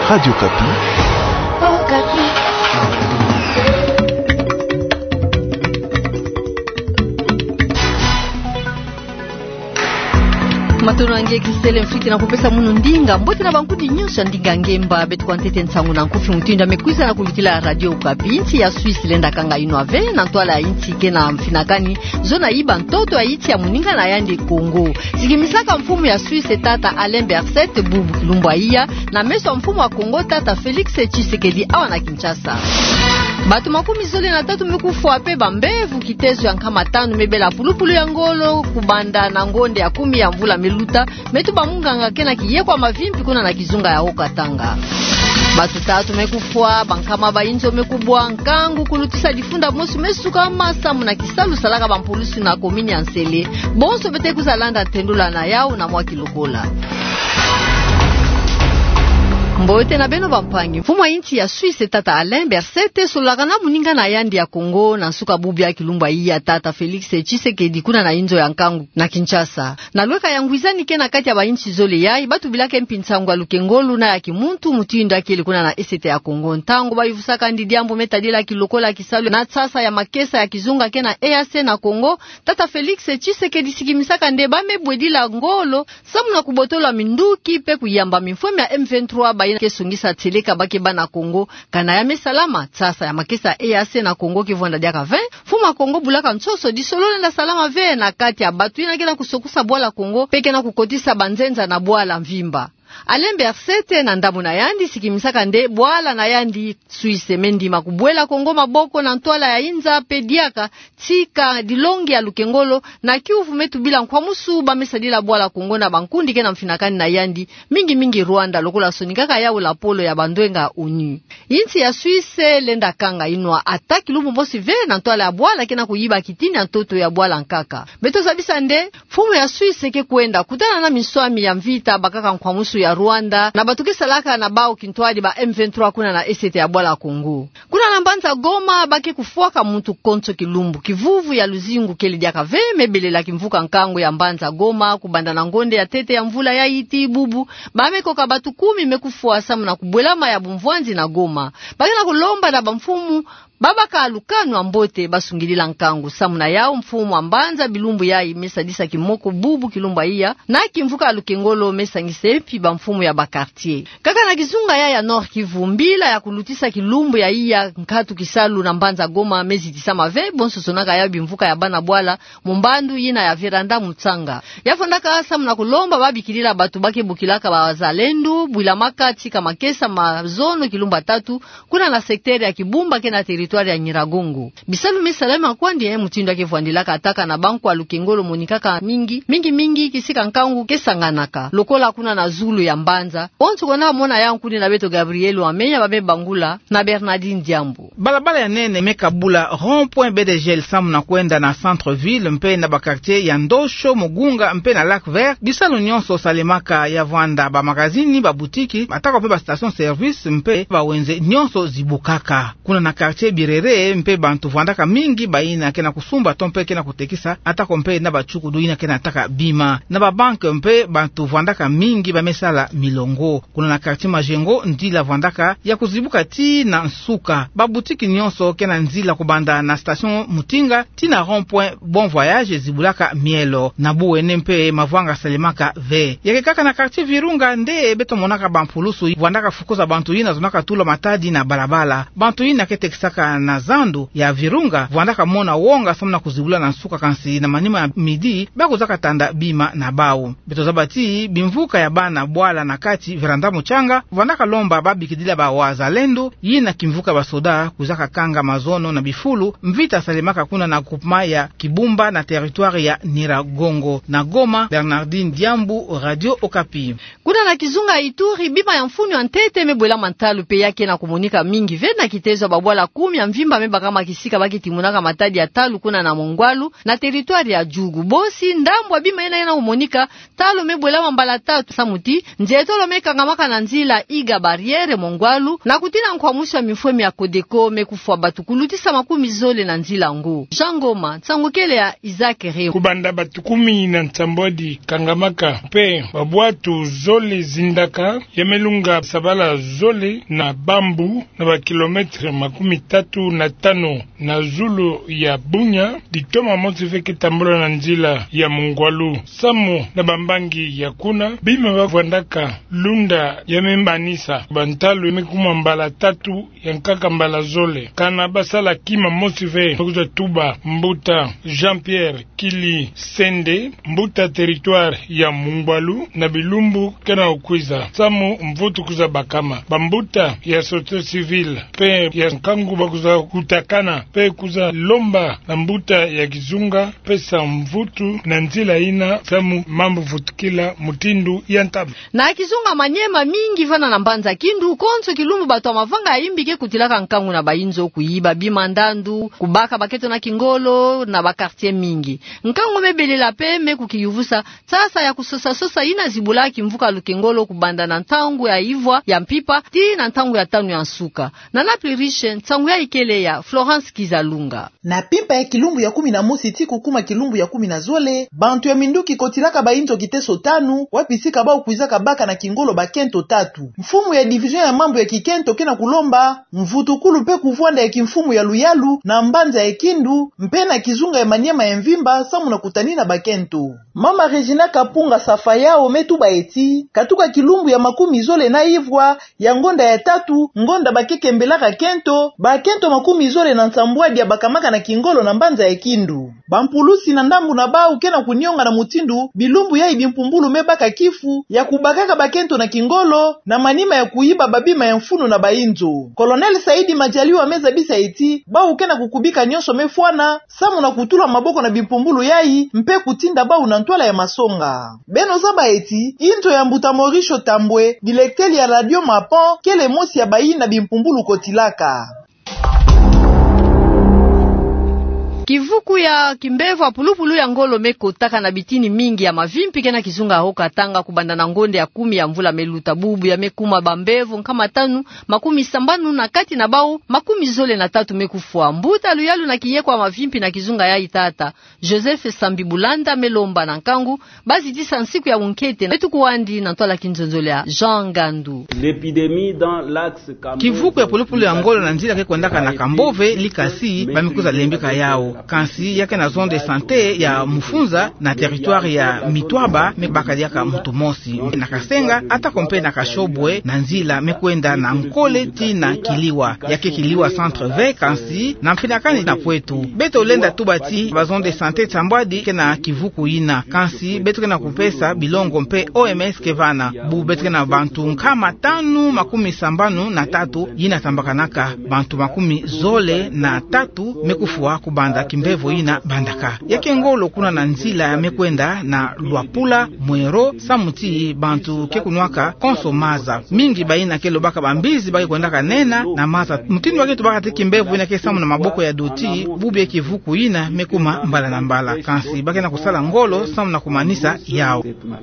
Radio Kapi. Oh, Kapi. Matorange Christelle Mfiki na kupesa munu ndinga mbote na bankudi nyosha ndinga ngemba betu kwa ntete nsangu na nkufi mtuinda mekuiza na kulitila Radio Kapi. Inchi ya Suisse lenda kanga ino ave na ntuala ya inchi kena mfinakani zona iba ntoto ya iti ya muninga na yandi Kongo. Sikimisaka mfumu ya Suisse tata Alain Berset Bubu Kilumba iya na meso mfumu wa Kongo tata Felix Tshisekedi awa na Kinshasa. Batu makumi zole na tatu mekufu wape bambevu kitezo ya nkama tanu mebela pulupulu ya ngolo kubanda na ngonde ya kumi ya mvula meluta metu bamunganga kena kiye kwa mavimpi kuna na kizunga ya Okatanga. Batu tatu mekufwa bankama bainzo mekubwa nkangu kulutisa difunda mosu mesuka masamu na kisalu salaka bampulusi na komini ya Nsele bonso bete kuzalanda tendula na yao na mwaki lokola. Mbote na beno bampangi mfumu wa inchi ya Suisse tata Alain Berset solakana muninga na yandi ya Kongo na nsuka bubi ya Kilumba iya tata Felix Tshisekedi kuna na inzo ya nkangu na Kinshasa na lweka ya ngwizani kena kati ya ba inchi zole yai batu bilake mpinsangu alukengolu na ya kimuntu mutinda kile kuna na esete ya Kongo ntango bayivusaka ndidiambo metadila kilokola kisalu na tsasa ya makesa ya kizunga kena EAC na Kongo tata Felix Tshisekedi sikimisaka ndeba mebwedila ngolo samu na kubotola minduki pe kuyamba mifome ya M23 kesungisa teleka bake bana Kongo kana ya mesalama tsasa ya makesa EAC na Kongo kivonda diaka 20 fuma Kongo bulaka nsoso disolole na salama ve na kati ya batu ina kena kusokusa bwala Kongo peke na kukotisa banzenza na bwala mvimba. Alain Berset na ndamu na yandi sikimisaka nde bwala na yandi Suisse mendi makubwela Kongo maboko na ntoala ya inza pediaka tika dilongi ya lukengolo na kiufu metu bila kwa musu bamesadila bwala Kongo na bankundi kena mfinakani na yandi mingi Rwanda lokola sonikaka yao la polo ya bandwenga uni. Inchi ya Suisse lenda kanga inwa ataki lumu mosi ve na ntoala ya bwala kena kuyiba kitini ntoto ya bwala nkaka. Beto sabisa nde fumu ya Suisse ke kuenda kutana na miswami ya mvita bakaka kwa musu ya Rwanda na batuke salaka na bao kintwadi ba M23 kuna na esete ya bwala Kongo. Kuna na mbanza Goma bake kufuaka muntu konto kilumbu kivuvu ya luzingu keli diaka ve mebelela kimvuka nkango ya mbanza Goma kubanda na ngonde ya tete ya mvula ya iti bubu bamekoka batu 10 mekufua samu na kubwelama ya bumvwanzi na Goma bake na kulomba na bamfumu baba ka alukanu ambote basungilila nkangu samuna yao mfumu ambanza bilumbu yai mesadisa kimoko bubu Kilumba iya na kimvuka alukengolo mesangisepi ba mfumu ya bakartier kaka na kizunga ya Nord Kivu mbila ya kulutisa Kilumbu ya iya nkatu kisalu na mbanza Goma mezitisa mave bonso sonaka ya bimvuka ya bana bwala mumbandu yina ya veranda mutsanga yafondaka samuna kulomba babikilila batu bake bukilaka ba wazalendo bwila makati kama kesa mazono Kilumba tatu kuna na sekteri ya Kibumba kena teritwari ya Nyiragongo. Bisalu mesalama kwa ndiye mutindo yake vuandilaka ataka na banku alukengolo monikaka mingi kisika nkangu kesanganaka. Lokola kuna na Zulu ya mbanza. Ontu kona mona ya nkuni na Beto Gabriel wamenya babe bangula na Bernardine Diambo. Balabala ya nene mekabula rond-point BDGL samu na kwenda na centre-ville mpe na bakartier ya Ndosho, Mugunga mpe na Lac Vert. Bisalu nyonso salemaka ya vwanda ba magazini, ba butiki, ataka mpe ba station service mpe ba wenze nyonso zibukaka. Kuna na quartier Birere mpe bantu vandaka mingi baina kena kusumba tompe kena kutekisa atako mpe na bachuku duina kena ataka bima na ba banke mpe bantu vandaka mingi bamesala milongo. Kuna na quartier Majengo ndila vandaka ya kuzibuka ti na nsuka ba boutique nyonso kena nzila kubanda na station Mutinga ti na rond-point Bon Voyage zibulaka mielo na buene mpe mavwanga salemaka ve yake kaka na quartier Virunga nde beto monaka bampulusu vandaka fukuza bantu ina zonaka tula matadi na balabala bantu ina ketekisaka na zandu ya Virunga vandaka mona wonga samna kuzibula na nsuka kansi na manima ya midi bakuzaka tanda bima na bao beto zabati bimvuka ya bana bwala na kati veranda muchanga vandaka lomba babikidila ba wazalendo yina kimvuka basoda kuzaka kanga mazono na bifulu mvita salemaka kuna na kupma ya Kibumba na territoire ya Nyiragongo na Goma. Bernardine Diambu, Radio Okapi. Kuna na kizunga Ituri bima ya mfunu antete mebwela mantalu pe yake na komunika mingi vena kitezo babwala 10 ya mvimba mebaka makisika bakitimunaka matadi ya talu kuna na Mongwalu na territoire ya Jugu bosi ndambwa bima ina umonika talo mebwela mbala tatu samuti njetolo mekangamaka na nzila iga barriere Mongwalu na kutina nkwamusha mifwemi ya Kodeko mekufwa batukulutisa makumi zole na nzila ngo Jangoma tsangokele ya Isaac Reo kubanda batukumi na ntambodi kangamaka pe babwatu zole zindaka yamelunga sabala zole na bambu na bakilometre makumi 35 na zulu ya Bunya ditoma motiveke tambola na nzila ya Mongwalu samu na bambangi ya kuna bima bavwandaka lunda ya membanisa bantalu mekuma mbala 3 ya nkaka mbala zole kana basala kima motive kuza Tuba Mbuta Jean-Pierre Kili Sende Mbuta territoire ya Mongwalu na Bilumbu kana ukwiza samu mvutu kuza bakama bambuta ya société civile pe ya Nkangu bakuza kutakana pe kuza lomba na Mbuta ya Kizunga pesa mvutu na nzila ina samu mambo vutukila mutindu ya ntabu na Kizunga manyema mingi vana na mbanza kindu konso kilumbu bato mavanga aimbike kutilaka Nkangu na bainzo kuiba bimandandu kubaka baketo na Kingolo na bakartier mingi Nkangu mebelela peme kukiyuvusa sasa ya kusosa ina zibulaki mvuka Lukengolo kubanda na ntangu ya Ivwa ya Mpipa ti na ntangu ya tanu ya Nsuka na naplirishe ntangu ya Ikele ya Florence Kizalunga na pimpa ya kilumbu ya 11 ti kukuma kilumbu ya 10 na zole bantu ya minduki kotilaka bainzo kiteso 5 wapisika ba ukuizaka baka na Kingolo bakento 3 mfumu ya division ya mambo ya Kikento kena kulomba mvutukulu pe kuvwanda ya kimfumu ya Luyalu na mbanza ya Kindu mpena Kizunga ya Manyema ya Mvimba samu na kutanina bakento mama Regina Kapunga Safayao metuba eti katuka kilumbu ya 10 zole na Ivwa ya ngonda ya 3 ngonda bakekembelaka kento bakento 10 zole na nsambwadi ya bakamaka na Kingolo na mbanza ya Kindu bampulusi na ndambu na bau kena kunyonga na mutindu bilumbu ya ibimpumbulu mebaka kifu ya kubakaka bakento na Kingolo na manima ya kuiba babima ya mfunu na bainzo Colonel Saidi Majaliwa meza bisa eti bau kena kukubika nyonso mefwana samu na kutula maboko na bimpumbulu yai mpe kutinda bau na ntwala ya masonga beno zaba eti into ya Mbuta Morisho Tambwe dilekteli ya radio Mapon kele mosi ya bayi na bimpumbulu kotilaka Kivuku ya Kimbevu apulupulu ya Ngolo meko taka na bitini mingi ya mavimpi kena Kizunga hoka tanga kubanda na ngonde ya 10 ya mvula meluta bubu ya mekuma bambevu nkama 5 makumi sambanu na kati na bau makumi zole na 3 mekufua Mbuta Luyalu na kiyekwa mavimpi na Kizunga ya itata Joseph Sambibulanda melomba na Nkangu bazi tisa nsiku ya unkete na tukuwandi na ntwala kinzonzole ya Jean Gandu Kivuku ya pulupulu ya Ngolo na nzila kekwendaka na Kambove likasi bamikuza lembika yao kansi yake na zone de santé ya Mufunza na territoire ya Mitwaba mebakaliaka mtu mosi na Kasenga ata kompe na Kashobwe na nzila mekwenda na Nkole ti na Kiliwa yake Kiliwa centre V kansi na mfinakani na Pwetu beto lenda tubati ba zone de santé Tambwadi kena Kivuku ina kansi beto kena kupesa bilongo mpe OMS kevana bu beto kena bantu nkama 573 yina tambakanaka bantu 10 zole na 3 mekufuwa kubanda Kimbevu ina bandaka yake Ngolo kuna na nzila ya mekwenda na Luapula Mwero samuti bantu kekunwaka konsomaza mingi baina kelo baka bambizi baki kwendaka nena na maza mutindi wake tubaka te Kimbevu ina kesamu na maboko ya doti bubi ya Kivuku ina mekuma mbala na mbala kansi baki na kusala Ngolo samu na kumanisa yao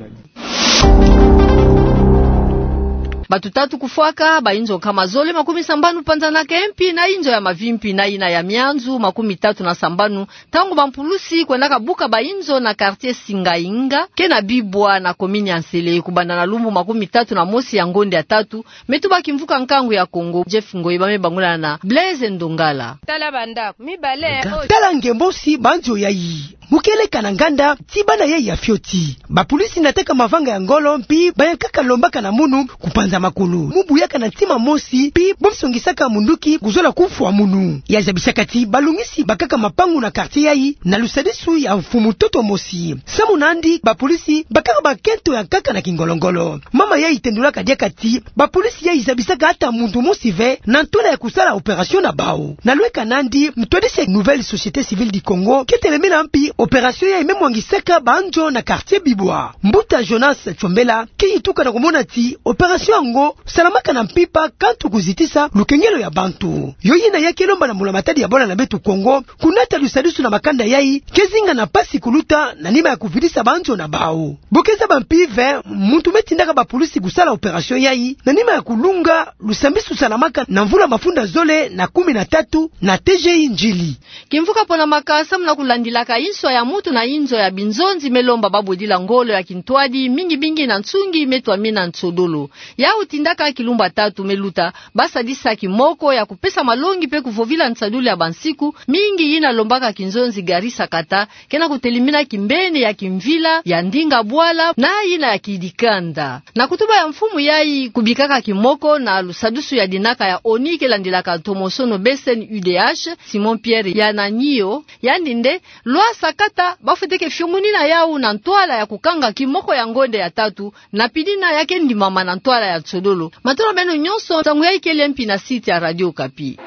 batu tatu kufuaka bainzo kama zole 70 panzana kempi na inzo ya mavimpi na ina ya mianzu 37 tangu bampulusi kwenda buka bainzo na quartier Singainga kena bibwa na komini ya Nsele kubanda na lumbu 31 ya ngonde ya 3 metuba kimvuka Nkangu ya Kongo Jeff Ngoi bamebangula na Blaise Ndongala tala banda mibale tala ngembosi banzo yayi mukele kananganda tibana ye ya fioti bapolisi nateka mavanga ya Ngolo mpi bayakaka lombaka na munu kupanza makulu mubu yaka na ntima mosi pi bomsongisaka munduki kuzola kufu wa munu ya zabisakati balungisi bakaka mapangu na quartier yayi na lusadisu ya mfumu toto mosi samu nandi bapolisi bakaka bakento ya kaka na Kingolongolo mama yayi tendulaka diakati bapolisi yayi zabisaka hata mundu mosi ve na ntola ya kusala operation na bao na lweka nandi mtodese nouvelle société civile du Congo ketelemena mpi operation ya imemwangiseka banjo na quartier Bibwa. Mbuta Jonas Chombela kiyituka na kumona ti operation ngo salamaka na mpipa kantu kuzitisa lukengelo ya bantu. Yoyina yake lomba na mulamatadi ya bona na betu Kongo kunata lusadusu na makanda yai kezinga na pasi kuluta na nima ya kuvidisa banjo na bao. Bokeza bampive muntu metindaka ba polisi kusala operation yai na nima ya kulunga lusambisu salamaka na mvula mafunda zole na 13 na TGI Njili. Kimfuka pona makasa mna kulandilaka inswa ya mutu na inzo ya binzonzi melomba babudila ngolo ya kintwadi mingi bingi na ntsungi metwa mina ntsodolo. Ya utindaka kilumba 3 meluta basa disa kimoko ya kupesa malongi pe kuvovila ntsadulu ya bansiku mingi ina lombaka kinzonzi garisa kata kena kutelimina kimbene ya kimvila ya ndinga bwala na ina ya kidikanda. Na kutuba ya mfumu yai kubikaka kimoko na lusadusu ya dinaka ya onike landilaka tomosono besen UDH Simon Pierre ya nanio ya ndinde lwa sakata bafuteke fyumunina yao na ntwala ya kukanga kimoko ya ngonde ya 3 na pidina yake ndimama na ntwala ya tsodolo. Matona beno nyonso tangu ya ikele mpi na site ya Radio Kapi.